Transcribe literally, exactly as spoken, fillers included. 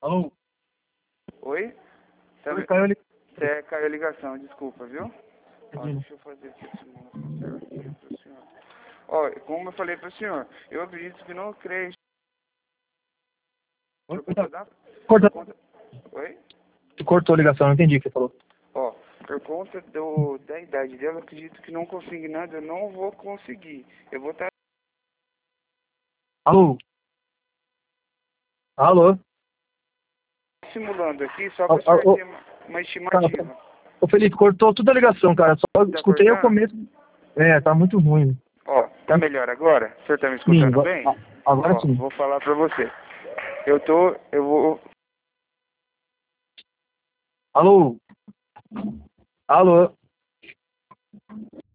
Alô? Oi? Tá Oi, me- caiu ali. Cê caiu a ligação, desculpa, viu? Ó, Imagina. deixa eu fazer aqui assim, certinho pro senhor. Ó, como eu falei pro senhor, eu acredito que não creio Oi, por oi, conta tá. da... Corta. Por conta... Oi? Cortou a ligação, não entendi o que você falou. Ó, por conta do, da idade dela, eu acredito que não consigo nada, eu não vou conseguir. Eu vou estar Alô? Alô? simulando aqui só Alô? pra senhor Alô? ter uma, uma Cara, estimativa. ô Felipe, cortou toda a ligação, cara. Só Tá escutei o cortando? começo. É, tá muito ruim. Ó, tá melhor agora? O senhor tá me Sim, escutando agora, bem? a- agora Ó, sim. vou falar pra você. Eu tô, eu vou, Alô? Alô?